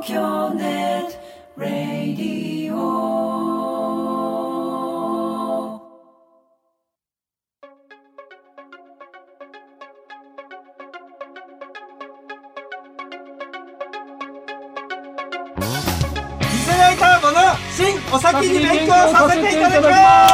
京ネットラディオ。 次世代ターボの新お先に勉強させていただきます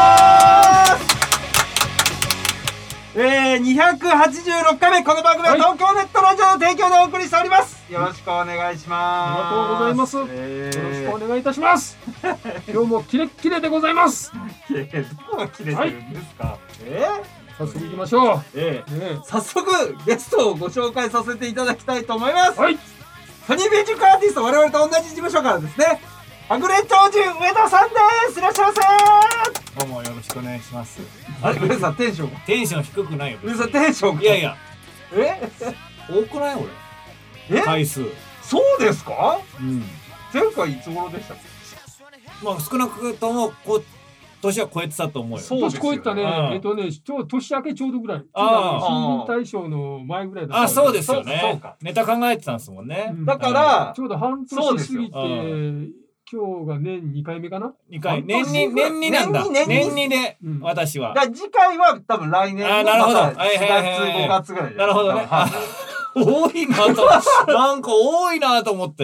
。286回目、この番組は東京ネットラジオの提供でお送りしております。よろしくお願いします。 ありがとうございます。よろしくお願いいたします。今日もキレッキレでございます。 どこが切れてるんですか。 早速行きましょう。 早速ゲストをご紹介させていただきたいと思います。 はい。 ソニーミュージックアーティスト、我々と同じ事務所からですね、はぐれ超人上田さんです。いらっしゃいませ。 どうもよろしくお願いします。 あれ、上田さんテンション低くないよ。 上田さんテンションいやいや、 多くない俺。回数。 そうですか。 前回いつ頃でしたっけ。 まあ少なくとも年は超えてたと思うよ。 年超えたね。年明けちょうどぐらい。新人大賞の前ぐらいだった。 そうですよね。ネタ考えてたんですもんね。 だからちょうど半年過ぎて。今日が年2回目かな。 2回年になんだ。年にで私は。 次回は多分来年のなるほど。 4月5月ぐらい。 なるほどね。多いなとなんか多いなと思って。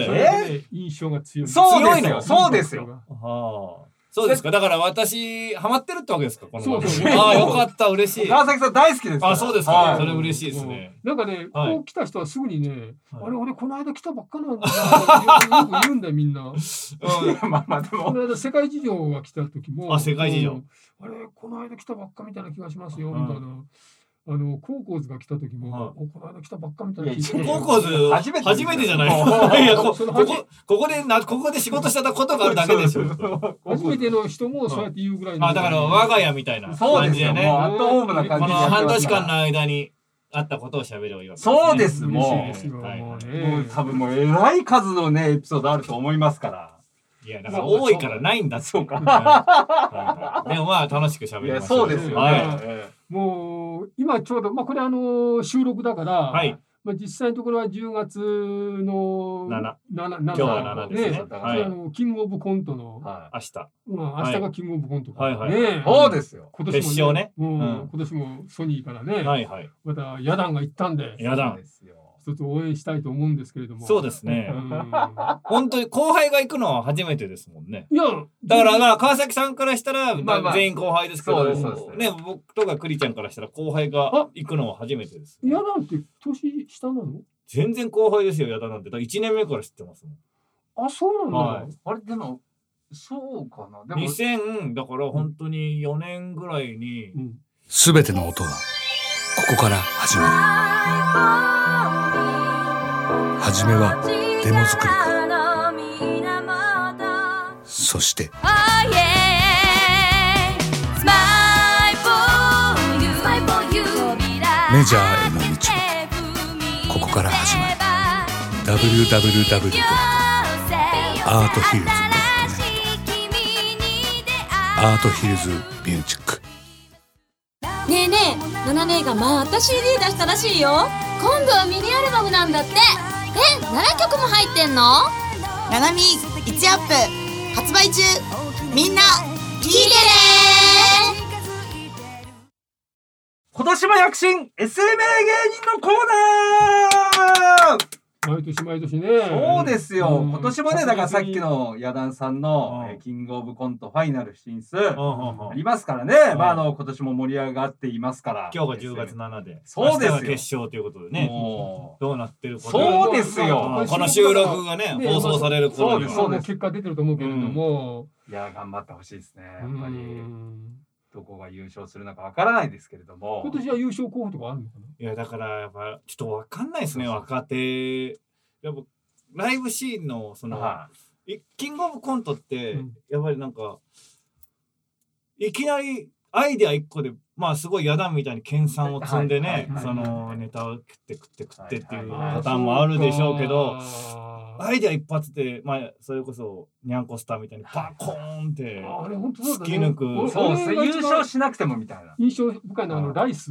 印象が強い。 そうですよ。そうですよ。 そうですか。だから私ハマってるってわけですか。このそう。 よかった、嬉しい。 川崎さん大好きです。 そうですか。それ嬉しいですね。 なんかね、こう来た人はすぐにね、あれ俺この間来たばっかなんだよく言うんだよみんな。 まあでもこの間世界事情が来た時も、 世界事情。 あれこの間来たばっかみたいな気がしますよみたいな。コーコーズが来た時も、この間来たばっかみたいな。 コーコーズ初めてじゃない。いやここで仕事したことがあるだけでしょ。 初めての人もそうやって言うぐらいの。 だから我が家みたいな感じでね。 アットホームな感じで。 この半年間の間にあったことを喋るわけです。 そうです。もう多分もうえらい数のねエピソードあると思いますから。 いやだから多いからないんだ。そうか。でもまあ楽しく喋りましょう。 そうですよ。 もう今ちょうどこれ収録だから。実際のところは10月の 7。今日は7ですね。 キングオブコントの明日がキングオブコント。 そうですよ。 決勝ね。 今年もソニーからね。またヤダンが行ったんで。 ヤダン。 一つ応援したいと思うんですけれども。 そうですね。本当に後輩が行くのは初めてですもんね。 いやだから川崎さんからしたら全員後輩ですけどね、僕とかクリちゃんからしたら後輩が行くのは初めてです。 ヤダンって年下なの？ 全然後輩ですよ。ヤダンなんて1年目から知ってますもん。 あ、そうなんだ。 あれでもそうかな。 でも2000だから本当に4年ぐらいに全ての音はここから始まる。初めはデモ作りから、そしてメジャーへの道はここから始まる。 www.arthillz.net アートヒルズミュージック。 ねえねえ、ナナ姉がまた CD 出したらしいよ。今度はミニアルバムなんだって。7曲も入ってんの？ ナナミ1アップ発売中。みんな聞いてね。 今年も躍進 SMA 芸人のコーナー。 毎年ね。 そうですよ。今年もね、だからさっきのヤダンさんのキングオブコントファイナル進出ありますからね。今年も盛り上がっていますから。 今日が10月7で。 そうですよ。 決勝ということでね。どうなってること。 そうですよ。 この収録がね、放送される頃には。 そうです。結果出てると思うけれども。 いや、頑張ってほしいですね。やっぱり。どこが優勝するのかわからないですけれども。 今年は優勝候補とかあるのかな。 いやだからやっぱちょっとわかんないですね。若手やっぱライブシーンのそのキングオブコントってやっぱりなんかいきなりアイデア1個でまあすごいヤダンみたいに研鑽を積んでね、そのネタを食ってっていうパターンもあるでしょうけど、アイデア一発でまあそれこそニャンコスターみたいにパコーンって突き抜く。 そうですね。優勝しなくてもみたいな。 印象深いのライス。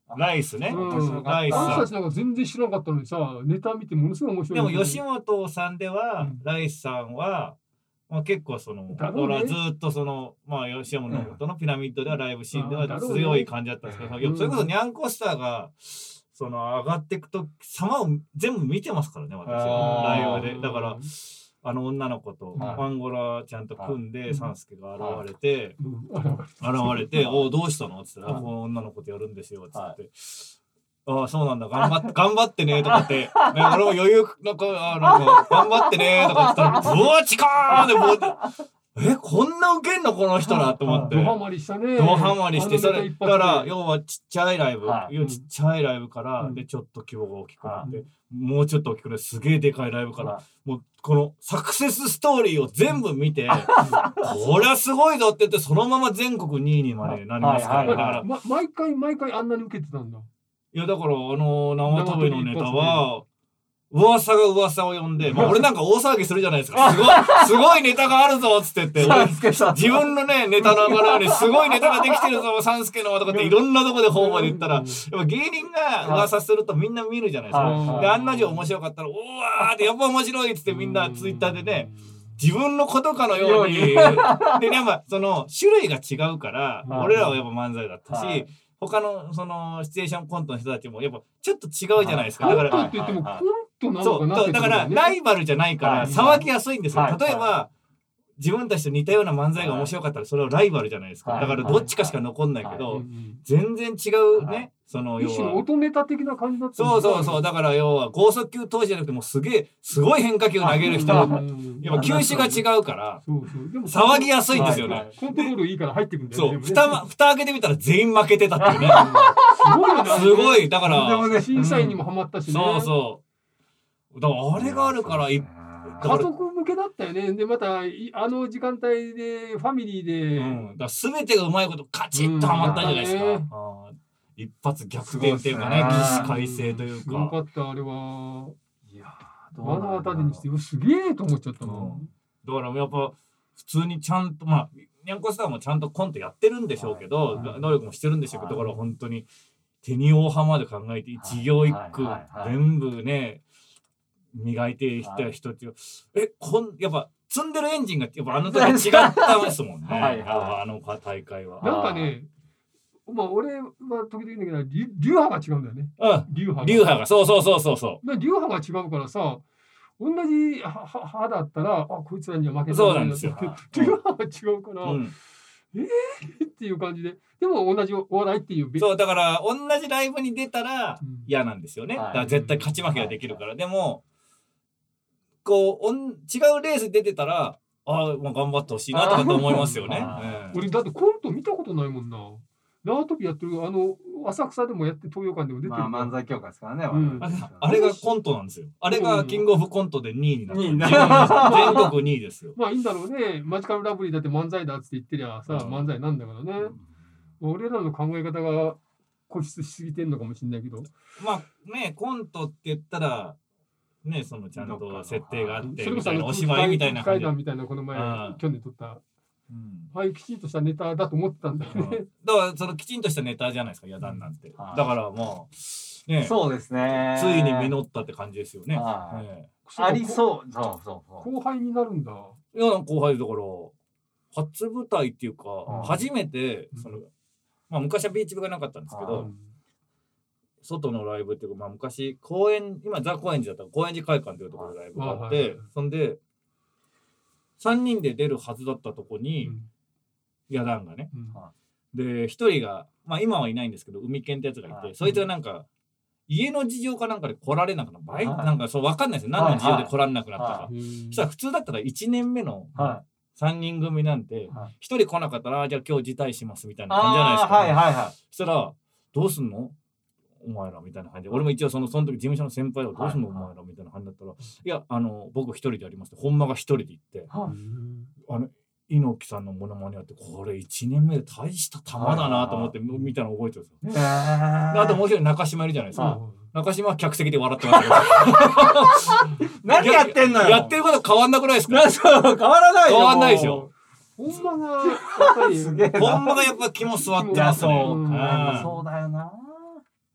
ライスね。 ライス。私たちなんか全然知らなかったのにさ、ネタ見てものすごい面白い。 でも吉本さんでは、ライスさんは、まあ、結構その、ずっとその、まあ吉本のピラミッドではライブシーンでは強い感じだったんですけど、それこそニャンコスターが、その上がっていくと様を全部見てますからね、私は。ライブで。だから、女の子とマンゴラちゃんと組んで、サンスケが現れて、おどうしたのって言ったら、この女の子とやるんですよ、って言って。ああ、そうなんだ、頑張ってね、とかって、俺も余裕、なんか、頑張ってね、とか言ったら、ブワチカーンでもう、こんなウケんのこの人らと思って。 ドハマりしたね。 ドハマりして、それ、だから、要はちっちゃいライブ、ちっちゃいライブから、で、ちょっと規模が大きくなって、もうちょっと大きくなって、すげえでかいライブから、もう、このサクセスストーリーを全部見て、これはすごいぞって言って、そのまま全国2位にまでなりますから、だから。 毎回あんなに受けてたんだ。 いやだから縄跳びのネタは噂が噂を呼んで、まあ俺なんか大騒ぎするじゃないですか。すごいネタがあるぞっつってって自分のねネタの中にすごいネタができてるぞサンスケのとかっていろんなとこで方まで言ったらやっぱ芸人が噂するとみんな見るじゃないですか。で案の定面白かったらおわーってやっぱ面白いっつってみんなツイッターでね自分のことかのようにでやっぱその種類が違うから俺らはやっぱ漫才だったし他のそのシチュエーションコントの人たちもやっぱちょっと違うじゃないですか。だからコントって言ってもコントなのかなって、 だからライバルじゃないから騒ぎやすいんですよ。例えば自分たちと似たような漫才が面白かったらそれはライバルじゃないですか。だからどっちかしか残んないけど全然違うね。その要は音ネタ的な感じだった。 そうだから要は剛速球投手じゃなくてもすごい変化球投げる人やっぱ球種が違うから騒ぎやすいんですよね。 コントロールいいから入ってくるんだよね。 蓋開けてみたら全員負けてたっていうね。すごいだから審査員にもハマったしね。 そうだからあれがあるから家族向けだったよね。でまた時間帯でファミリーで全てがうまいことカチッとハマったじゃないですか。一発逆転っていうかね、起死回生というか。 よかった、あれは。いやー、目の当たりにして、すげえと思っちゃったの。 だからやっぱ、普通にちゃんと、まあ、ニャンコスターもちゃんとコントやってるんでしょうけど、能力もしてるんでしょうけど、だから本当に、手に大葉まで考えて、一行一句、全部ね、磨いていった人っていう、やっぱ、積んでるエンジンが、やっぱあの時違ったですもんね。あの大会は。 なんかね、まあ俺は時々言うんだけど流派が違うんだよね。 流派がそう。 流派が違うからさ、同じ派だったらこいつらには負けない。 そうなんですよ。 流派が違うから、っていう感じで、でも同じお笑いっていう。 そうだから同じライブに出たら嫌なんですよね。だから絶対勝ち負けができるから。でもこう違うレース出てたらまあ頑張ってほしいなとかと思いますよね。 俺だってコント見たことないもんな。縄跳びやってる浅草でもやって東洋館でも出てる。 漫才協会ですからね。 あれがコントなんですよ。あれがキングオブコントで2位になって全国2位ですよ。 まあいいんだろうね。マジカルラブリーだって漫才だっつって言ってりゃさ漫才なんだからね。俺らの考え方が固執しすぎてんのかもしれないけど。 まあねコントって言ったらねそのちゃんと設定があってみたいなお芝居みたいな感じ。みたいなこの前去年撮った。ああいうきちんとしたネタだと思ってたんだよね。 だからそのきちんとしたネタじゃないですか、野団なんて。だからもうね、そうですね。 ついに実ったって感じですよね。 ありそう。 後輩になるんだ。 いや後輩だから初舞台っていうか初めてそのまあ昔はビーチ部がなかったんですけど、外のライブっていうかまあ昔今ザ高円寺だったら高円寺会館っていうところでライブがあって、そんで。3人で出るはずだったとこに野団がね、で1人がまあ今はいないんですけど海健ってやつがいて、そいつがなんか家の事情かなんかで来られなくなったなんかそう分かんないですよ、何の事情で来られなくなったか。そしたら普通だったら1年目の3人組なんて1人来なかったらじゃあ今日辞退しますみたいな感じじゃないですか。そしたらどうすんのお前らみたいな感じで、俺も一応その時事務所の先輩はどうすんのお前らみたいな感じだったら、いや僕一人でやりますって本間が一人で行って、猪木さんのモノマネやってこれ1年目で大した玉だなと思って見たの覚えてるんですよ。あともう一人中島いるじゃないですか。中島は客席で笑ってましたけど何やってんのよ。 やってること変わんなくないですか。 変わらないよ。 変わんないですよ。 本間がやっぱり本間がやっぱ肝座ってますね。 そうだよな。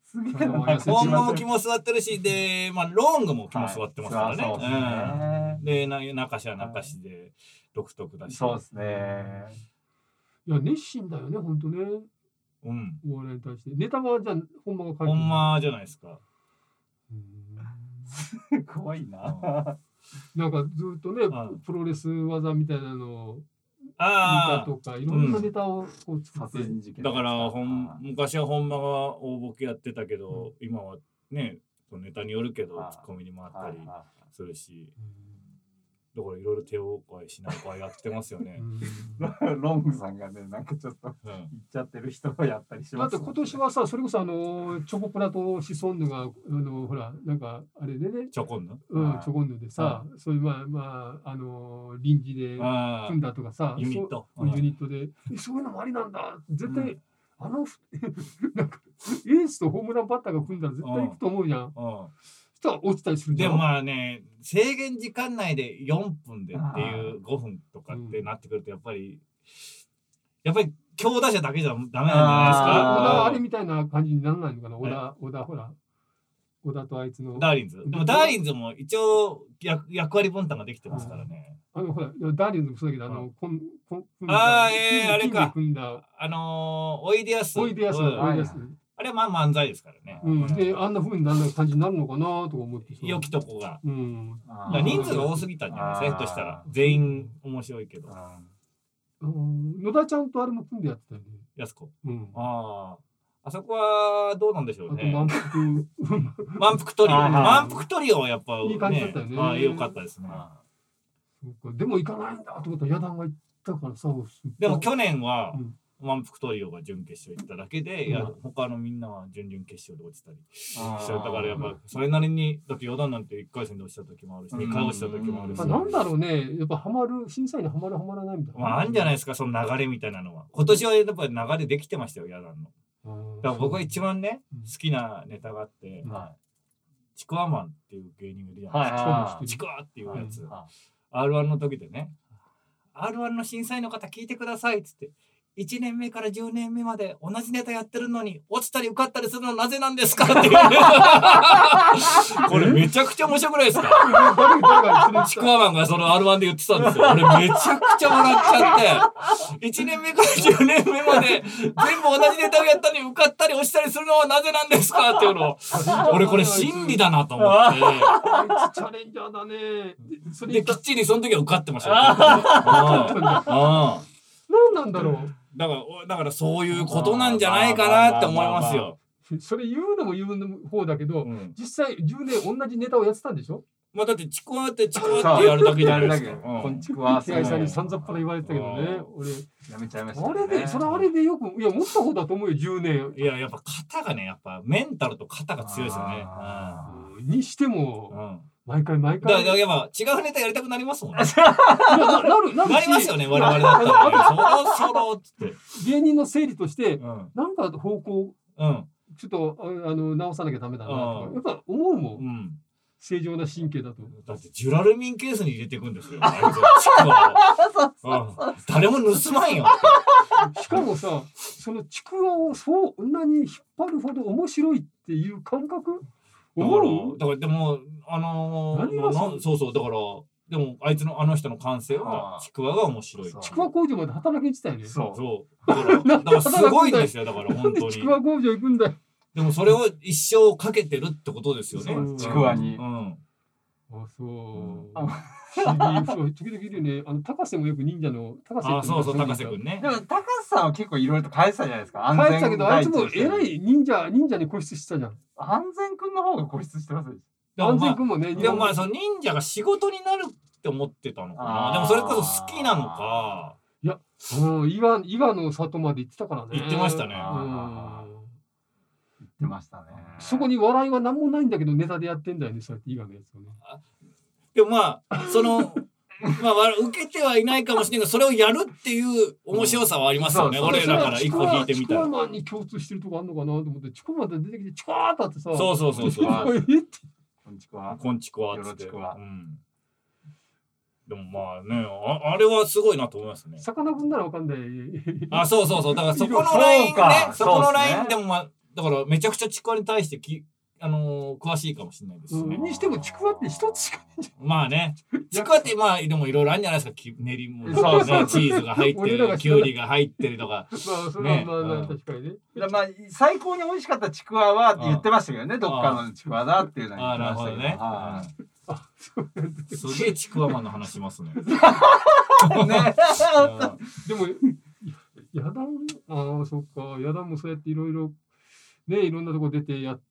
すげえな。 ホンマも肝座ってるし、で、まあロングも肝座ってますからね。 そうですね。 で、中しは中しで独特だし。 そうですね。 いや熱心だよね本当ね。 うん。 お笑いに対してネタはじゃあ本間が書いてる。 本間じゃないですか。 すごいな。 なんかずっとねプロレス技みたいなのをネタとかいろんなネタをこう作って。 だから昔は本間が大ボケやってたけど、今はねネタによるけどツッコミに回ったりするし。だからいろいろ手を変え品を変えやってますよね。 ロングさんがねなんかちょっと言っちゃってる人をやったりします。 だって今年はさそれこそチョコプラとシソンヌがほらなんかあれでねチョコンヌチョコンヌでさそういうまあ臨時で組んだとかさユニットでそういうのもありなんだ絶対なんかエースとホームランバッターが組んだら絶対行くと思うじゃん。落ちたりするでもまあね制限時間内で4分でっていう5分とかってなってくるとやっぱり強打者だけじゃダメなんじゃないですか。 あれみたいな感じにならないのかな。小田ほら小田とあいつのダーリンズでもダーリンズも一応役割分担ができてますからね。 ほらダーリンズもそうだけどあれかおいでやすあれはまあ漫才ですからね。 であんな風になる感じになるのかなとか思って良きとこが。人数が多すぎたんじゃないですか。としたら全員面白いけど。 野田ちゃんとあれも組んでやってたよね。 やすこ。あそこはどうなんでしょうね。満腹トリオ。満腹トリオはやっぱいい感じだったよね。 良かったですね。 でも行かないんだと思ったら野団が行ったからさ。 でも去年は。満腹トリオが準決勝行っただけで、他のみんなは準々決勝で落ちたりしただからやっぱそれなりにだって四段なんて1回戦で落ちた時もあるし2回落ちた時もあるし、 なんだろうねやっぱハマる審査員にハマるハマらないみたいなあるんじゃないですかその流れみたいなのは。今年はやっぱり流れできてましたよ四段の。だから僕は一番ね好きなネタがあってちくわマンっていう芸人がいるじゃないですか。ちくわっていうやつ R1 の時でね R1 の審査員の方聞いてくださいっつって1年目から10年目まで同じネタやってるのに落ちたり受かったりするのはなぜなんですかっていうこれめちゃくちゃ面白くないですか。ちくわマンがその R1 で言ってたんですよ。俺めちゃくちゃ笑っちゃって1年目から10年目まで全部同じネタをやったのに受かったり落ちたりするのはなぜなんですかっていうのを俺これ真理だなと思ってチャレンジャーだね。 できっちりその時は受かってましたよ。 何なんだろう。 だからそういうことなんじゃないかなって思いますよ。 それ言うのも言う方だけど、実際10年同じネタをやってたんでしょ。 まあだってちくわってちくわってやるだけじゃないですか。 こんちくわさんにさんざっぱら言われてたけどね。俺やめちゃいました。 あれでよくいや持った方だと思うよ10年。 いややっぱ肩がねやっぱメンタルと肩が強いですよね。 にしても。毎回だからやっぱ違うネタやりたくなりますもんね。なりますよね我々だったらね。そろっつって芸人の整理としてなんか方向ちょっと直さなきゃダメだなとやっぱ思うもん。正常な神経だと。 だってジュラルミンケースに入れていくんですよ。誰も盗まんよ。 しかもさそのちくわをそんなに引っ張るほど面白いっていう感覚。 だからでもそうだからでもあいつのあの人の感性はちくわが面白い。 ちくわ工場まで働きに行ってたよね。 そうだからすごいんですよ。だから本当にちくわ工場行くんだよ。 でもそれを一生かけてるってことですよね。 ちくわに。 あそう。時々いるよね。高瀬もよく忍者の高瀬。 そう高瀬くんね。 でも高瀬さんは結構いろいろと変えてたじゃないですか。 変えてたけどあいつもえらい忍者に固執してたじゃん。 安全くんの方が固執してます。 安全くんもね。 でもまあその忍者が仕事になるって思ってたのかな。でもそれこそ好きなのか。 いや岩の里まで行ってたからね。 行ってましたね。 言ってましたね。 そこに笑いは何もないんだけどネタでやってんだよね。そうやって伊賀のやつをね。 でもまあその受けてはいないかもしれないけどそれをやるっていう面白さはありますよね。俺らから一個引いてみたら。 チクワマンに共通してるとこあるのかなと思ってチクワマンで出てきてチクワーってさ。 そう。 こんちくわ。 こんちくわっつって。でもまあねあれはすごいなと思いますね。 魚くんならわかんない。 そうだからそこのラインねそこのラインでもまあだからめちゃくちゃちくわに対して詳しいかもしれないですね。 にしてもちくわって一つしかないじゃん。 まあね。ちくわってまあでもいろいろあるんじゃないですか。練り物そうそうチーズが入ってる、きゅうりが入ってるとか。 まあそれはまあ確かにね。 まあ最高に美味しかったちくわは言ってましたけどね、どっかのちくわだっていうのは言ってましたけど。 なるほどね。すげえちくわマンの話しますね。 でもやだん、そっか、やだんもそうやっていろいろね、いろんなとこ出てやって、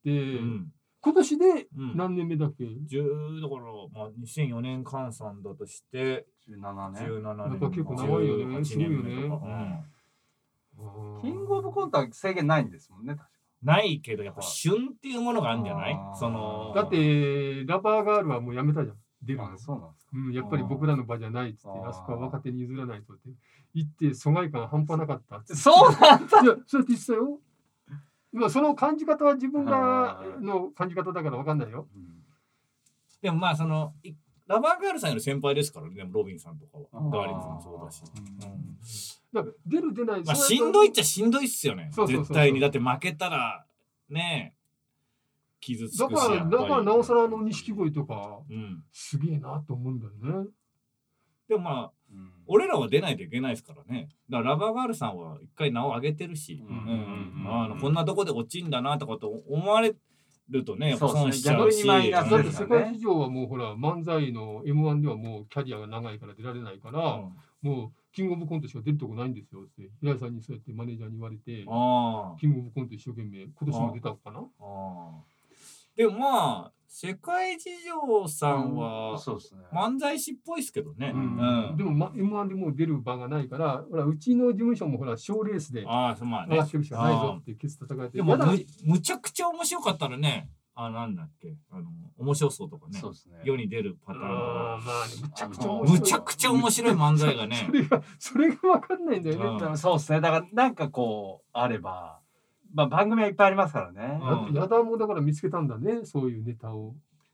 今年で何年目だっけ？ だからまあ2004年換算だとして 17年。 やっぱ結構長いよね。すごいよね。 キングオブコントは制限ないんですもんね、確か。 ないけどやっぱ旬っていうものがあるんじゃない？ だってラバーガールはもうやめたじゃん。出るの。 そうなんですか。 やっぱり僕らの場じゃないっつって、あそこは若手に譲らないとって言って疎外感半端なかった。 そうなんだ。 いや、そうやって言ってたよ。今その感じ方は自分がの感じ方だから分かんないよ。 でもまあラバーガールさんより先輩ですからね、ロビンさんとかは。ガーリンズもそうだし。 だから出る出ない。 まあしんどいっちゃしんどいっすよね。絶対に。だって負けたらね、傷つくし。 だからなおさら錦鯉とかすげえなと思うんだよね。 でもまあ俺らは出ないといけないですからね。だからラバーガールさんは一回名を上げてるし、こんなとこで落ちんだなとかと思われるとね、やっぱ損しちゃうし。 だって世界事情はもうほら漫才の M1 ではもうキャリアが長いから出られないから、もうキングオブコントしか出るとこないんですよって平井さんにそうやってマネージャーに言われて、キングオブコント一生懸命今年も出たのかな。 でもまあ世界事情さんは漫才師っぽいですけどね。 でも M1 でもう出る場がないから、ほらうちの事務所もほら賞レースで上がってるしかないぞってケツ叩かれて。 でもむちゃくちゃ面白かったらね、なんだっけ、面白そうとかね、世に出るパターンがむちゃくちゃ面白い漫才がね。 それが分かんないんだよね。 そうですね。だからなんかこうあれば。まあ番組はいっぱいありますからね。 やだもだから見つけたんだね、そういうネタを。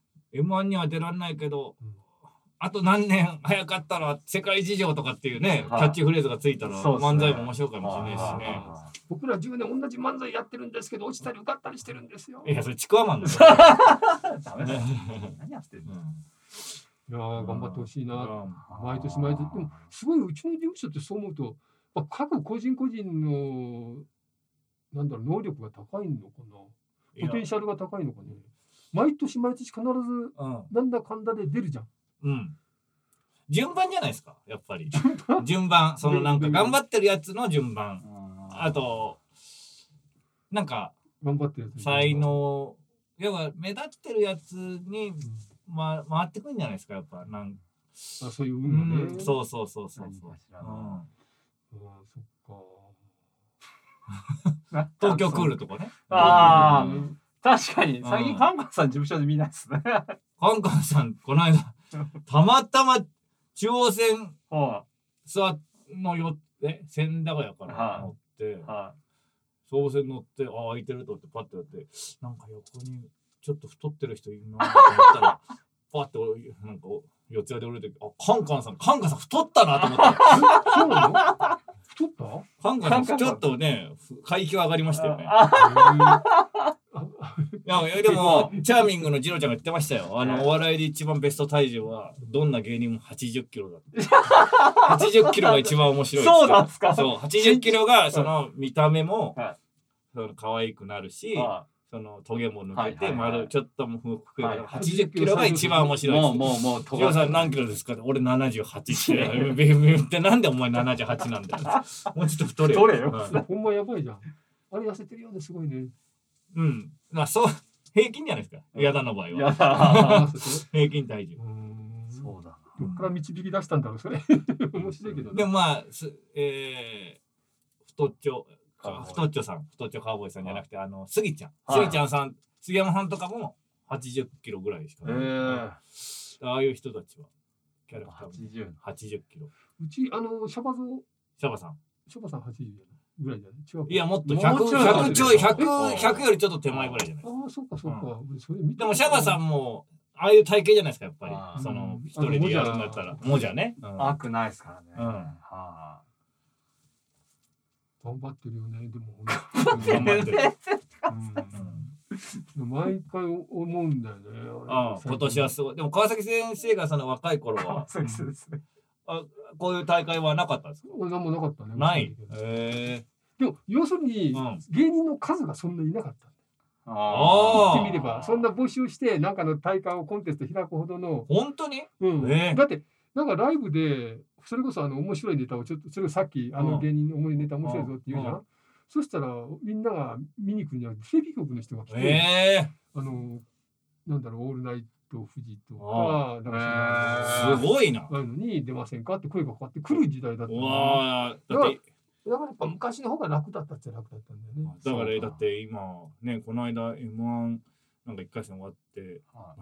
M1 には出られないけど、あと何年早かったら世界事情とかっていうね、キャッチフレーズがついたら漫才も面白いかもしれないしね。 僕ら10年同じ漫才やってるんですけど、落ちたり受かったりしてるんですよ。 いや、それちくわマンだよ。 ダメだよ。何やってんの？ いや頑張ってほしいな。毎年毎年。でもすごいうちの事務所ってそう思うと、各個人個人のなんだろう、能力が高いのかな、ポテンシャルが高いのかね。毎年毎年必ずなんだかんだで出るじゃん。 順番じゃないですか、やっぱり。順番、なんか頑張ってるやつの順番。あとなんか頑張ってるやつ。 才能、要は目立ってるやつに回ってくるんじゃないですか、やっぱそういう運がね。 そう。 そっか。 東京クールとかね。 確かに最近カンカンさん事務所で見ないですね。 カンカンさんこの間たまたま中央線の千駄ヶ谷から乗って総武線乗って空いてると思ってパッてやってなんか横にちょっと太ってる人いるなと思ったらパッてなんか四谷で降りてカンカンさん太ったなと思って。 そうなの？太った？ カンカンさんちょっとね階級上がりましたよね。いやでもチャーミングのジロちゃんが言ってましたよ。お笑いで一番ベスト体重はどんな芸人も80キロだって。80キロが一番面白い。 そうなんですか。 そう80キロがその見た目も可愛くなるし、そのトゲも抜けて丸ちょっともふくら80キロが一番面白い。もうジロさん何キロですか？俺78ってなんでお前78なんだよ。もうちょっと太れよ。 ほんまやばいじゃん。あれ痩せてるよね、すごいね。 まあそう平均じゃないですか。矢田の場合は。平均体重。 そうだ。どっから導き出したんだろうそれ。面白いけど。 でもまあ太っちょカウボーイさんじゃなくてスギちゃんさん、杉山さんとかも80キロぐらいしかない。ああいう人たちはキャラクター80キロ。 うちシャバさん80ぐらいじゃない？ いやもっと100ちょい100よりちょっと手前ぐらいじゃない？ そうか。 でもシャバさんもああいう体型じゃないですか、やっぱり。その一人でやるんだったらもじゃね。 悪ないですからね。 頑張ってるよね、でも。 頑張ってる。 毎回思うんだよね。 今年はすごい。でも川崎先生がその若い頃はこういう大会はなかったんですか？ 何もなかったね。 ない。 でも要するに芸人の数がそんなにいなかった。言ってみればそんな募集してなんかの大会をコンテスト開くほどの本当に、 だってなんかライブでそれこそ面白いネタをちょっとそれをさっき芸人の重いネタ面白いぞって言うじゃん。そしたらみんなが見に来るにはテレビ局の人が来て、なんだろうオールナイトフジとかすごいな。 あるのに出ませんかって声がかかってくる時代だった。だからやっぱ昔の方が楽だったっちゃ楽だったんだよね。 だからだって今ねこの間 M1 なんか1回戦終わって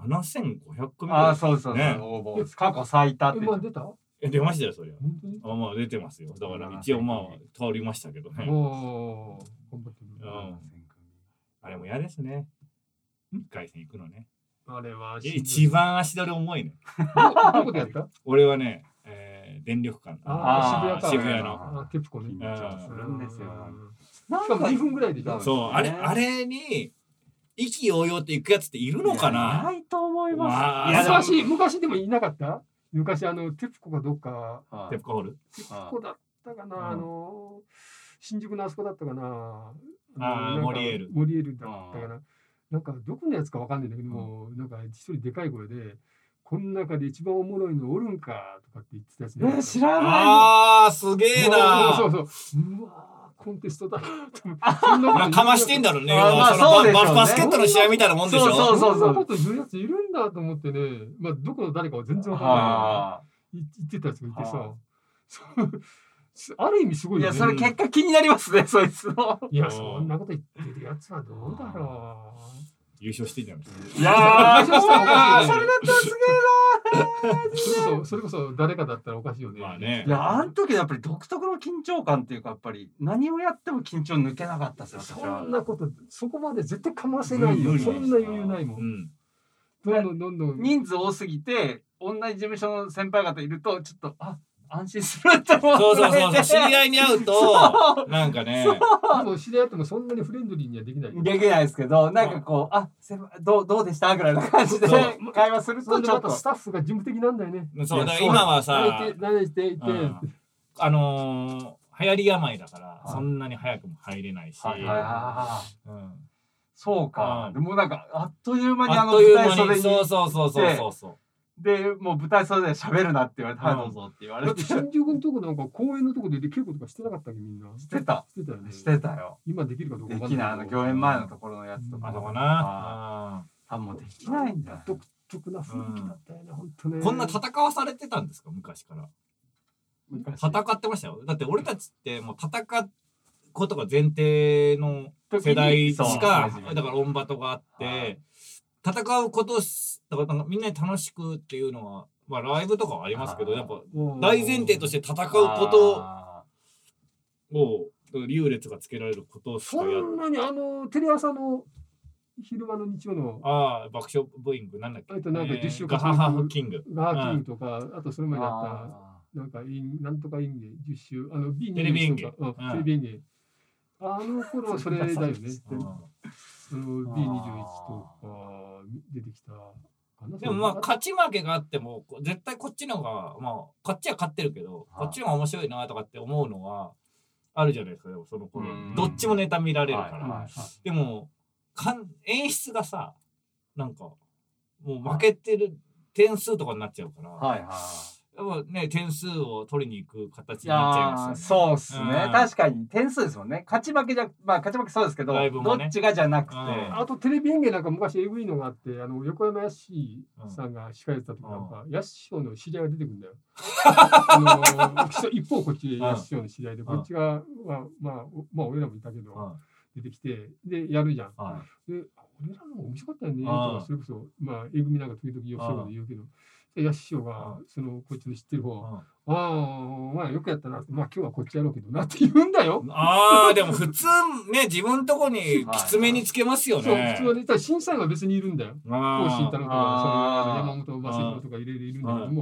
7500組ぐらい。 そうそう過去最多って。 M1 出た？ 出ましたよそりゃ。まあ出てますよ。だから一応まあ通りましたけどね。頑張ってる。あれも嫌ですね。1回戦行くのね。 あれは一番足取り重いね。 どこでやった？ 俺はね電力館。 渋谷の。 テプコね。 するんですよ。 しかも2分ぐらいで。 そうあれに意気揚々って行くやつっているのかな？ ないと思います。 昔でもいなかった？昔テプコがどっかテプコホール？ テプコだったかな新宿のあそこだったかなモリエールだったかななんかどこのやつかわかんないんだけどもなんか一人でかい声でこの中で一番おもろいのおるんかとかって言ってたやつね。 知らない。 すげえな。 そううわコンテストだ。 かましてんだろうね。バスケットの試合みたいなもんでしょ。 そんなこと言うやついるんだと思ってね。まあどこの誰かは全然わかんない言ってたやつがいてさ。ある意味すごいよね。 いやそれ結果気になりますねそいつの。 いやそんなこと言ってるやつはどうだろう。 優勝してんじゃん。 いやそれだったらすげえな。それこそ誰かだったらおかしいよね。 いやあの時やっぱり独特の緊張感っていうかやっぱり何をやっても緊張抜けなかったですよ。 そんなことそこまで絶対かませないよ。そんな余裕ないもん。どんどん人数多すぎて同じ事務所の先輩方いるとちょっと安心するって思って。 そう知り合いに会うとなんかね。 でも知り合いってもそんなにフレンドリーにはできない。 できないですけどなんかこうどうでしたぐらいな感じで会話するとちょっとスタッフが事務的なんだよね。 そうだ今はさ何していて流行り病だからそんなに早くも入れないし。 そうか。でもなんかあっという間に舞台袖にそうでもう舞台袖で喋るなって言われてはいどうぞって言われて。 だって新宿のとこなんか公園のとこで稽古とかしてなかったっけみんな。 してたよね。 してたよ。 今できるかどうかできない御苑前のところのやつとか。 かな。 もうできないんだ。 独特な雰囲気だったよね本当ね。 こんな戦わされてたんですか昔から。戦ってましたよ。だって俺たちってもう戦うことが前提の世代しかだからオンバトがあって戦うことだからみんなに楽しくっていうのはまあライブとかはありますけどやっぱ大前提として戦うことを優劣がつけられることしかやそんなにテレ朝の昼間の日曜の爆笑ブーイングなんだっけなんか実習ガハハキングとかあとそれまでやったなんかなんとか演芸実習テレビ演芸テレビ演芸頃はそれだよね。B21 とか出てきたかな。 でもまあ勝ち負けがあっても絶対こっちのがまあこっちは勝ってるけどこっちのが面白いなとかって思うのはあるじゃないですか。でもその頃どっちもネタ見られるからでも演出がさなんかもう負けてる点数とかになっちゃうからやっぱね点数を取りに行く形になっちゃいますよね。そうっすね。確かに点数ですもんね。勝ち負けそうですけど、どっちがじゃなくて。 あとテレビ演芸なんか昔エグいのがあって横山やすしさんが司会やった時なんかやすし師匠の知り合いが出てくるんだよ。一方こっちでやすし師匠の知り合いでこっちがまあ俺らもいたけど出てきてでやるじゃん。で俺らの面白かったよねとかそれこそA組なんか時々よく言うけど。やし師匠がこいつの知ってる方まあよくやったなまあ今日はこっちやろうけどなって言うんだよ。 でも普通ね自分のとこにきつめにつけますよね。 そう普通はね審査員は別にいるんだよ。甲信太郎とか山本昌弘とかいろいろいるんだけども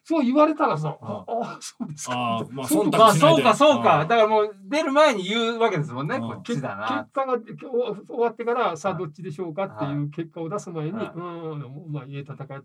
そう言われたらさ、そうですか。 まあそうか。だからもう出る前に言うわけですもんね。こっちだな。 結果が終わってからさあどっちでしょうかっていう結果を出す前に、まあいい戦いやったから、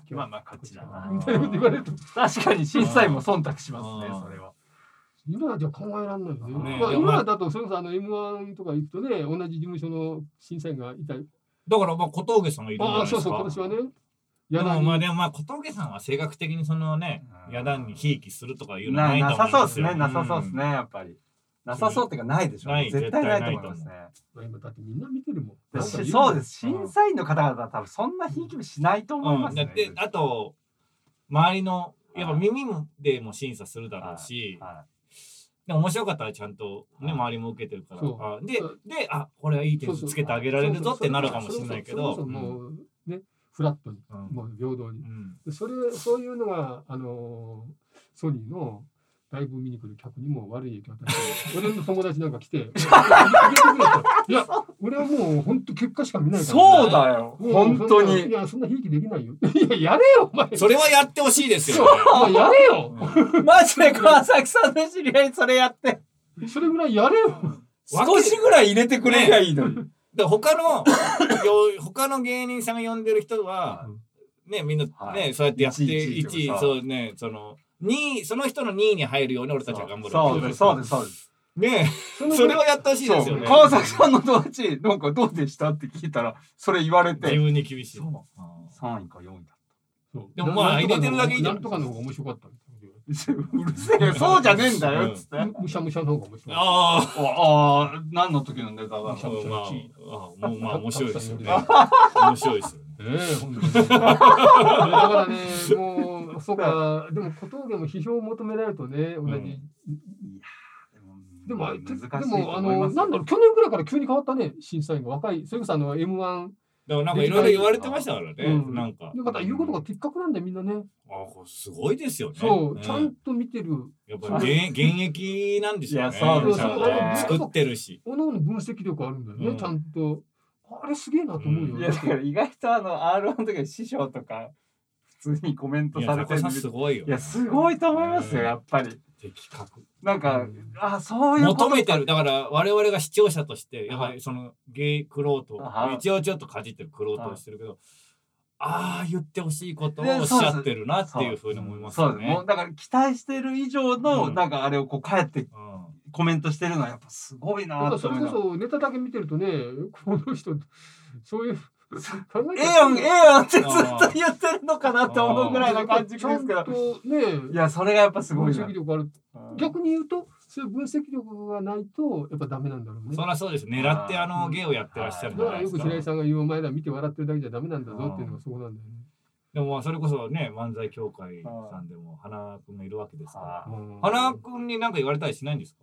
まあこっちだな。 みたいなこと言われると確かに審査員も忖度しますね。それは。 今じゃ考えられないよね。まあ今だとそれこそM1 とか行くとね、同じ事務所の審査員がいたり。 だからまあ小峠さんがいるじゃないですか。 そう今年はね。 でも小峠さんは性格的にそのね、野団にひいきするとかいうのないと思いますよ。 なさそうですね、やっぱり。なさそうっていうかないでしょ。絶対ないと思いますね。 今だってみんな見てるもん。 そうです。審査員の方々は多分そんなひいきもしないと思いますね。 で、あと周りのやっぱ耳でも審査するだろうし。で面白かったらちゃんとね周りも受けてるからでこれはいい点数つけてあげられるぞってなるかもしれないけどもうねフラットにもう平等にそういうのがソニーのライブ見に来る客にも悪い影響を与えて俺の友達なんか来ていや俺はもう本当結果しか見ないからそうだよ本当にいやそんなひいきできないよいややれよお前それはやってほしいですよやれよマジで川崎さんの知り合いそれやってそれぐらいやれよ少しぐらい入れてくれりゃいいのに他の芸人さんが呼んでる人はねみんなねそうやってやって1位そうねその人の2位に入るように俺たちは頑張るそうですねそれはやってほしいですよね川崎さんの友達なんかどうでしたって聞いたらそれ言われて自分に厳しい 3位か4位だったでもまあ入れてるだけいいじゃんなんとかの方が面白かったうるせえそうじゃねえんだよっつってむしゃむしゃの方が面白い何の時のネタだろうまあ面白いですよね面白いですよねだからねもうそうかでも小峠も批評を求められるとね同じでもなんだろう去年ぐらいから急に変わったね審査員が若いそれこそM1 だからなんかいろいろ言われてましたからね。なんか。 だから言うことが的確なんだよみんなね。 これすごいですよね。 そう、ちゃんと見てる。 やっぱり現役なんですよね。作ってるし。 おのおの分析力あるんだよね、ちゃんと。あれすげえなと思うよ。 いやだから意外とR1 の時は師匠とか普通にコメントされてる。 すごいよ。 いやすごいと思いますよやっぱり。 的確。 なんかそういう求めてるだから我々が視聴者としてやっぱりそのゲイクロート一応ちょっとかじってるクロートをしてるけど言ってほしいことをおっしゃってるなっていうふうに思いますよね。 もうだから期待してる以上のなんかあれをこう返ってコメントしてるのはやっぱすごいなと思います。 それこそネタだけ見てるとねこの人そういうええやんってずっと言ってるのかなって思うぐらいな感じですけどいやそれがやっぱすごいな。 逆に言うとそういう分析力がないとやっぱダメなんだろうね。 そりゃそうです。狙って芸をやってらっしゃるじゃないですか。 だからよく白井さんが言うお前ら見て笑ってるだけじゃダメなんだぞっていうのがそこなんだよね。 でもそれこそね漫才協会さんでも花君がいるわけですから花君に何か言われたりしないんですか？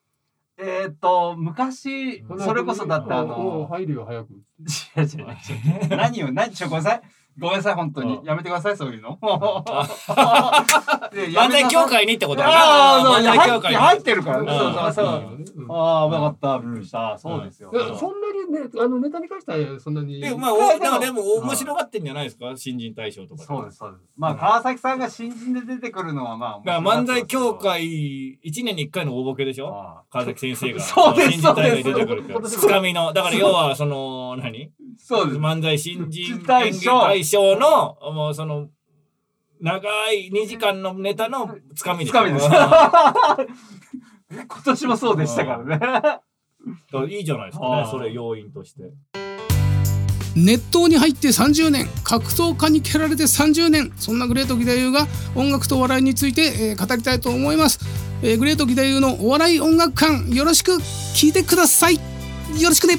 昔それこそだって入るよ早く。 何ごめんなさい本当にやめてくださいそういうの。 漫才協会にってこと入ってるから。分かったびっくりした。そうですよ。 そんなにネタに関してはそんなに。 でも面白がってんじゃないですか新人大賞とか。 そうです。まあ川崎さんが新人で出てくるのはまあ。 だから漫才協会1年に1回の大ボケでしょ川崎先生が。 そうです。 新人大会出てくるってつかみのだから要はその何？そうです。漫才新人大賞のもうその長い2時間のネタのつかみです。 今年もそうでしたからね。いいじゃないですかね。それ要因として。 熱湯に入って30年、格闘家に蹴られて30年、そんなグレート義太夫が音楽と笑いについて、語りたいと思います。グレート義太夫のお笑い音楽館よろしく聞いてください。よろしくね。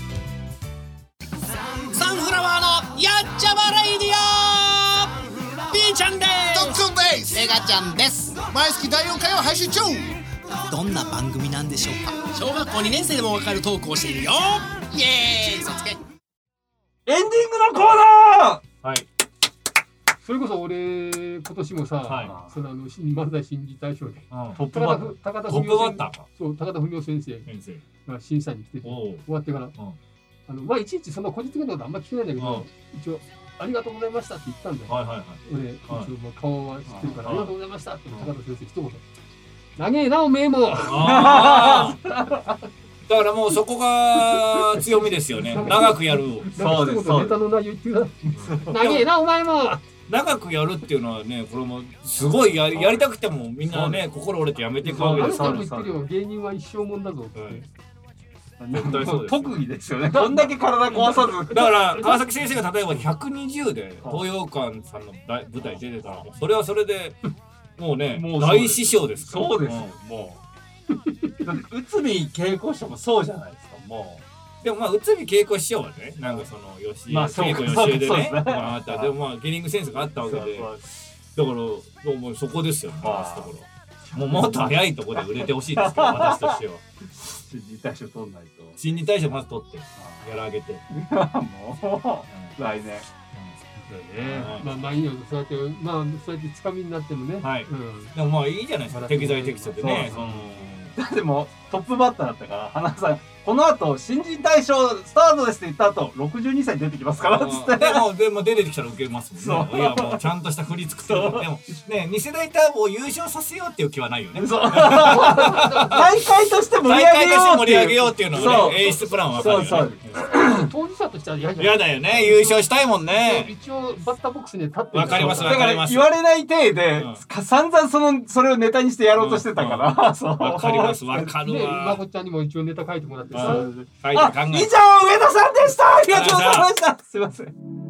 サンフラワーのやっちゃまレイディオ B ちゃんです。 ドックンです。 メガちゃんです。 毎月第4回を配信中。 どんな番組なんでしょうか。小学校2年生でもわかるトークをしているよ。イエーイ。そつけ。 エンディングのコーナー。 はい。 それこそ俺今年もさ、その漫才新人大賞でトップバッターそう高田文夫先生が審査に来てて終わってからまあいちいちそんな個人的なことあんま聞けないんだけど一応ありがとうございましたって言ったんだよ。 はいはいはい。 俺一応もう顔は知ってるからありがとうございましたって高田先生一言。長えなおめえも。 だからもうそこが強みですよね。長くやる。 そうです。ネタの内容言ってるな。長えなお前も。 長くやるっていうのはね、これもすごいやりたくてもみんなね心折れてやめていくわけです。 何回も言ってるよ。芸人は一生もんだぞって。 絶対そうです。 特技ですよね。こんだけ体壊さず。 だから川崎先生が例えば120で東洋館さんの舞台出てたら、それはそれでもうね大師匠ですから。 そうです。もう。だって内海稽古師匠もそうじゃないですか。もう。 でもまあ内海稽古師匠はね、なんかその吉江稽古吉江でね、あったでもまあゲリングセンスがあったわけで、だからもうそこですよね。回すところ。もっと早いところで売れてほしいですけど、私としては。 新人大賞取んないと。 新人大賞まず取ってやらあげて。 もう来年。 まあいいよ。そうやってそうやってつかみになってもね。 はい。でもまあいいじゃないですか。適材適所でね。 でもトップバッターだったから花さんこの後新人大賞スタートですって言った後62歳出てきますからっつってでも出てきたら受けますもんね。いやもうちゃんとした振り作ってでもね2世代ターボを優勝させようっていう気はないよね。 大会として盛り上げようっていうのはね演出プランは分かるよね。 当事者としては嫌だよね。優勝したいもんね。 一応バッターボックスに立ってわかります。 だから言われない体で散々それをネタにしてやろうとしてたから。 わかります。わかるわ。 まこちゃんにも一応ネタ書いてもらってさ。 以上上田さんでした。ありがとうございました。すいません。